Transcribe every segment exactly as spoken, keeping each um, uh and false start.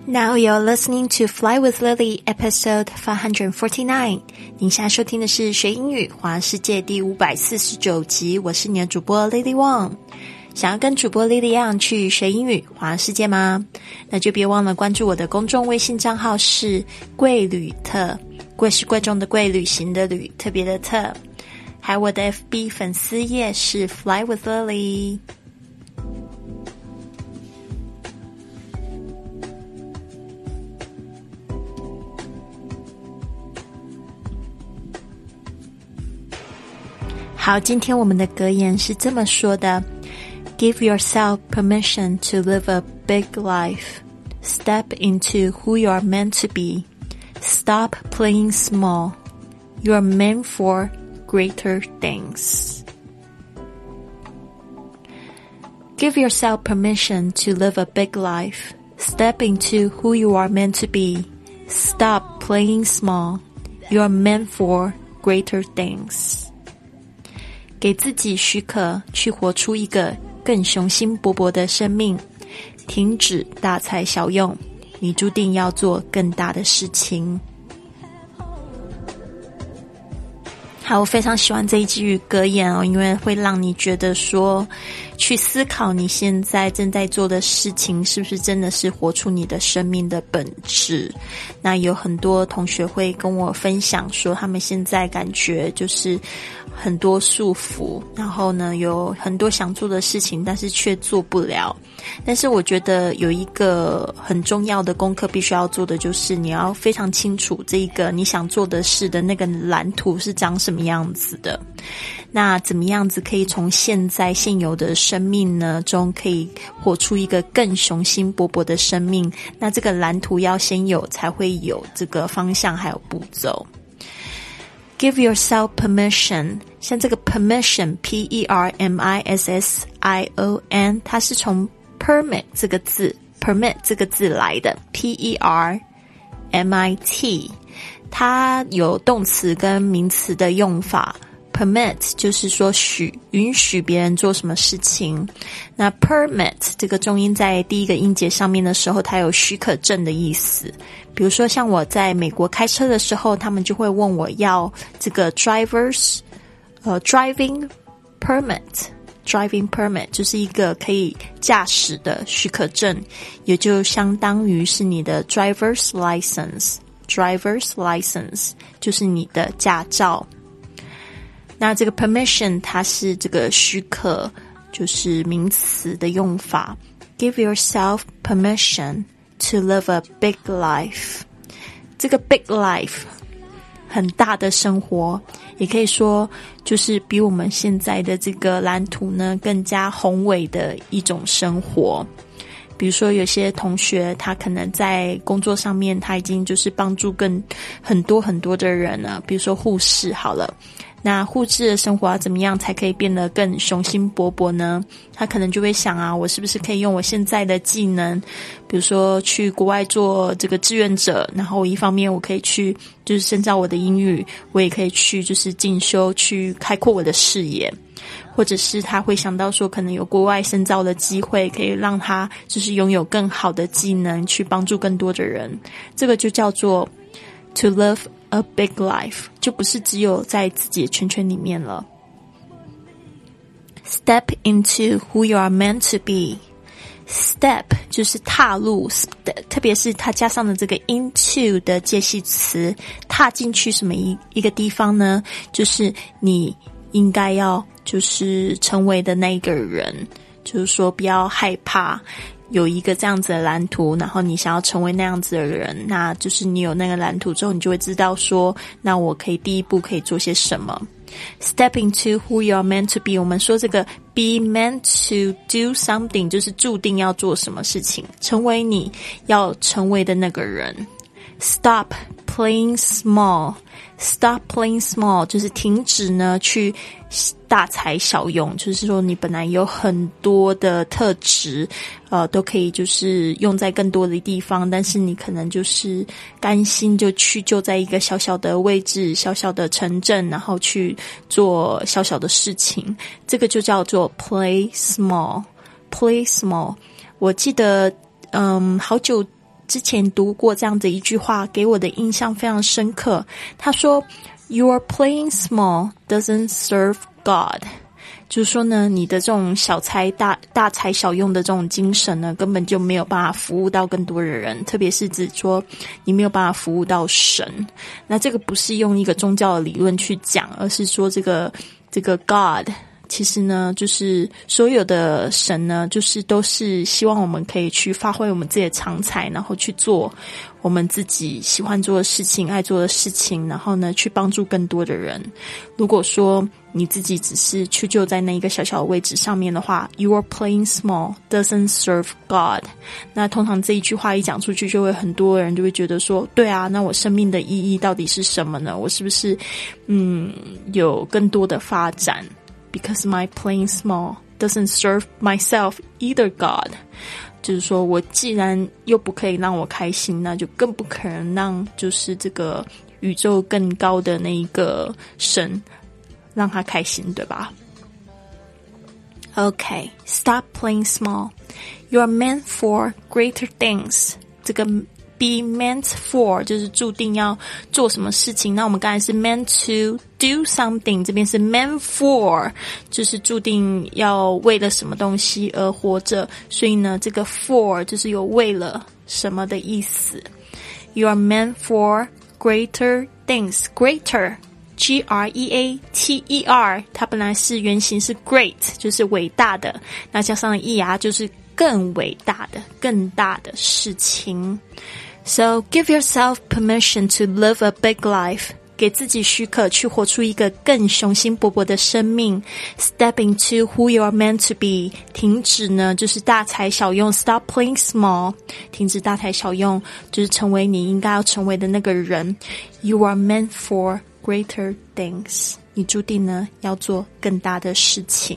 Now you're listening to Fly with Lily episode five forty-nine. 您现在收听的是学英语环世界第五百四十九集，我是你的主播 Lily Wang。想要跟主播 Lily 一样去学英语环世界吗？那就别忘了关注我的公众微信账号是贵旅特，贵是贵重的贵，旅行的旅，特别的特。还有我的 F B 粉丝页是 Fly with Lily。好，今天我们的格言是这么说的 Give yourself permission to live a big life. Step into who you are meant to be. Stop playing small. You are meant for greater things. Give yourself permission to live a big life. Step into who you are meant to be. Stop playing small. You are meant for greater things.给自己许可去活出一个更雄心勃勃的生命，停止大材小用，你注定要做更大的事情。好，我非常喜欢这一句格言哦，因为会让你觉得说去思考你现在正在做的事情是不是真的是活出你的生命的本质。那有很多同学会跟我分享说他们现在感觉就是很多束缚，然后呢有很多想做的事情但是却做不了。但是我觉得有一个很重要的功课必须要做的，就是你要非常清楚这个你想做的事的那个蓝图是长什么样子的。那怎么样子可以从现在现有的生命呢中可以活出一个更雄心勃勃的生命，那这个蓝图要先有才会有这个方向还有步骤。Give yourself permission， 像这个 permission P E R M I S S I O N 它是从 permit 这个字 permit 这个字来的 P E R M I T 它有动词跟名词的用法。Permit 就是说许允许别人做什么事情，那 permit 这个重音在第一个音节上面的时候，它有许可证的意思。比如说像我在美国开车的时候，他们就会问我要这个 drivers 呃 driving permit driving permit 就是一个可以驾驶的许可证，也就相当于是你的 driver's license driver's license 就是你的驾照。那这个 permission 它是这个许可，就是名词的用法。Give yourself permission to live a big life. 这个 big life 很大的生活，也可以说就是比我们现在的这个蓝图呢更加宏伟的一种生活。比如说有些同学他可能在工作上面他已经就是帮助更很多很多的人了，比如说护士好了，那护士的生活要怎么样才可以变得更雄心勃勃呢？他可能就会想啊，我是不是可以用我现在的技能，比如说去国外做这个志愿者，然后一方面我可以去就是深造我的英语，我也可以去就是进修，去开阔我的视野。或者是他会想到说可能有国外深造的机会，可以让他就是拥有更好的技能去帮助更多的人。这个就叫做 to live a big life， 就不是只有在自己的圈圈里面了。 Step into who you are meant to be。 Step 就是踏入，特别是它加上了这个 into 的介系词，踏进去什么一一个地方呢？就是你应该要就是成为的那一个人，就是说不要害怕有一个这样子的蓝图，然后你想要成为那样子的人，那就是你有那个蓝图之后，你就会知道说那我可以第一步可以做些什么。 Step into who you are meant to be， 我们说这个 be meant to do something 就是注定要做什么事情，成为你要成为的那个人。 Stop playing small， Stop playing small 就是停止呢去大材小用，就是说你本来有很多的特质呃，都可以就是用在更多的地方，但是你可能就是甘心就去就在一个小小的位置，小小的城镇，然后去做小小的事情，这个就叫做 play small play small。 我记得嗯，好久之前读过这样的一句话，给我的印象非常深刻。他说 Your playing small doesn't serve God， 就是说呢，你的这种小财大大材小用的这种精神呢，根本就没有办法服务到更多的人，特别是指说你没有办法服务到神。那这个不是用一个宗教的理论去讲，而是说这个这个 God其实呢，就是所有的神呢，就是都是希望我们可以去发挥我们自己的长才，然后去做我们自己喜欢做的事情、爱做的事情，然后呢，去帮助更多的人。如果说你自己只是屈就在那一个小小的位置上面的话 ，Your playing small doesn't serve God。那通常这一句话一讲出去，就会很多人就会觉得说，对啊，那我生命的意义到底是什么呢？我是不是嗯有更多的发展？Because my playing small doesn't serve myself either, God。 就是说我既然又不可以让我开心，那就更不可能让就是这个宇宙更高的那一个神让他开心，对吧？ Okay, stop playing small. You're meant for greater things. 这个be meant for 就是注定要做什么事情，那我们刚才是 meant to do something， 这边是 meant for， 就是注定要为了什么东西而活着，所以呢这个 for 就是有为了什么的意思。 You are meant for greater things. Greater G R E A T E R 它本来是原型是 great 就是伟大的，那加上 er 就是更伟大的更大的事情。So give yourself permission to live a big life. 给自己许可去活出一个更雄心勃勃的生命。Step into who you are meant to be. 停止呢就是大材小用 Stop playing small. 停止大材小用就是成为你应该要成为的那个人。You are meant for greater things. 你注定呢要做更大的事情。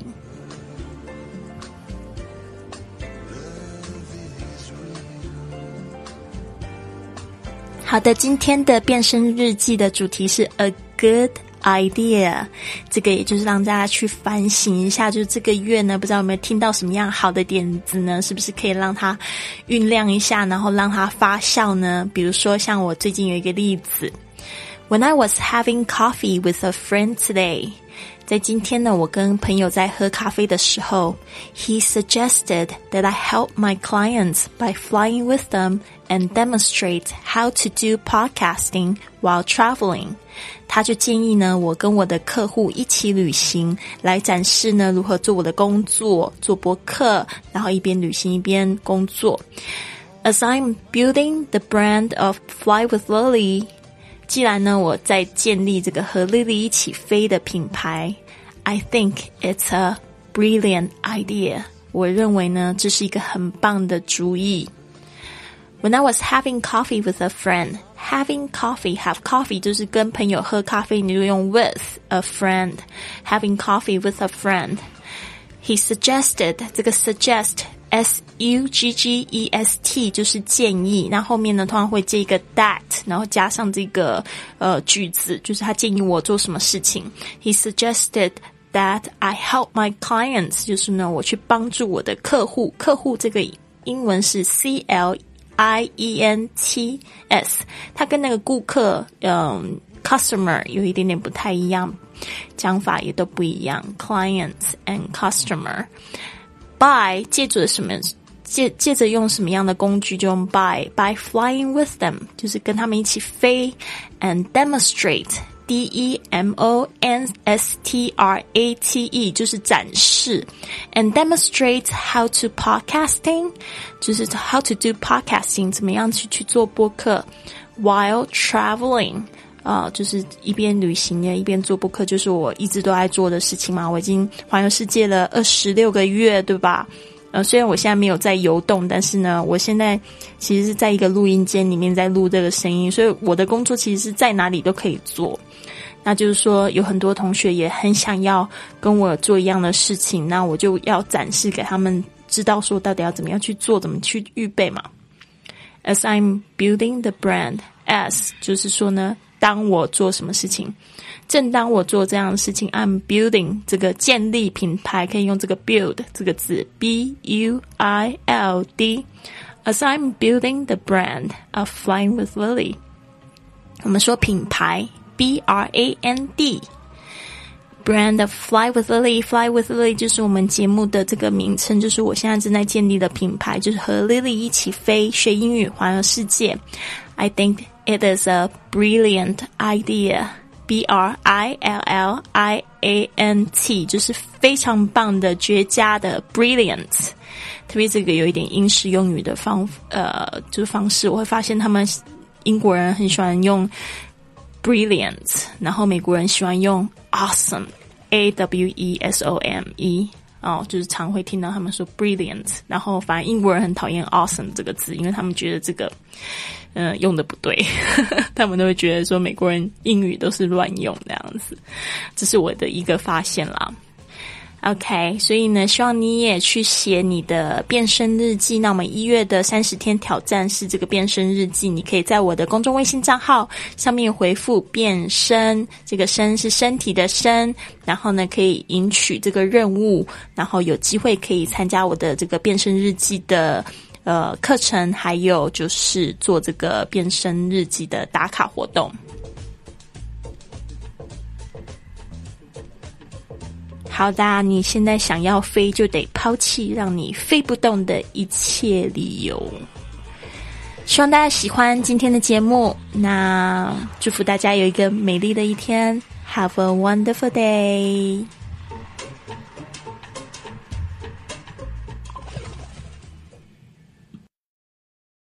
好的，今天的变身日记的主题是 A Good Idea， 这个也就是让大家去反省一下，就是这个月呢不知道有没有听到什么样好的点子呢，是不是可以让它酝酿一下，然后让它发酵呢？比如说像我最近有一个例子， When I was having coffee with a friend today， 在今天呢我跟朋友在喝咖啡的时候， He suggested that I help my clients by flying with them and demonstrate how to do podcasting while traveling。 他就建议呢我跟我的客户一起旅行，来展示呢如何做我的工作，做播客，然后一边旅行一边工作。 As I'm building the brand of Fly with Lily， 既然呢我在建立这个和 Lily 一起飞的品牌， I think it's a brilliant idea， 我认为呢这是一个很棒的主意。When I was having coffee with a friend, having coffee, have coffee 就是跟朋友喝咖啡，你就用 with a friend. Having coffee with a friend. He suggested, 这个 suggest, S U G G E S T 就是建议，那后面呢通常会接一个 that， 然后加上这个呃句子，就是他建议我做什么事情。He suggested that I help my clients， 就是呢我去帮助我的客户，客户这个英文是 C L I E N T S， 它跟那个顾客嗯 customer 有一点点不太一样，讲法也都不一样 clients and customer。 by 借着什么借借着用什么样的工具，就用 by by flying with them， 就是跟他们一起飞， and demonstrate D E M O N S T R A T E 就是展示， and demonstrate how to podcasting 就是 how to do podcasting 怎么样去去做播客， while traveling 呃，就是一边旅行一边做播客，就是我一直都爱做的事情嘛。我已经环游世界了二十六个月，对吧？呃，虽然我现在没有在游动，但是呢，我现在其实是在一个录音间里面在录这个声音，所以我的工作其实是在哪里都可以做。那就是说，有很多同学也很想要跟我做一样的事情，那我就要展示给他们知道说到底要怎么样去做，怎么去预备嘛。As I'm building the brand, as 就是说呢，当我做什么事情，正当我做这样的事情 I'm building 这个建立品牌，可以用这个 build 这个字 B U I L D As I'm building the brand of Flying with Lily， 我们说品牌 B R A N D brand of Fly with Lily Fly with Lily 就是我们节目的这个名称，就是我现在正在建立的品牌，就是和 Lily 一起飞，学英语环游世界。 I think it is a brilliant idea B R I L L I A N T 就是非常棒的绝佳的 brilliant， 特别这个有一点英式用语的方呃就是方式，我会发现他们英国人很喜欢用 brilliant， 然后美国人喜欢用 awesome A W E S O M E 哦，就是常会听到他们说 brilliant， 然后反正英国人很讨厌 awesome 这个字，因为他们觉得这个嗯，用的不对他们都会觉得说美国人英语都是乱用这样子，这是我的一个发现啦。OK， 所以呢，希望你也去写你的变身日记。那我们一月的三十天挑战是这个变身日记，你可以在我的公众微信账号上面回复变身，这个身是身体的身，然后呢可以赢取这个任务，然后有机会可以参加我的这个变身日记的呃课程，还有就是做这个变身日记的打卡活动。好的，你现在想要飞就得抛弃让你飞不动的一切理由。希望大家喜欢今天的节目，那祝福大家有一个美丽的一天。Have a wonderful day.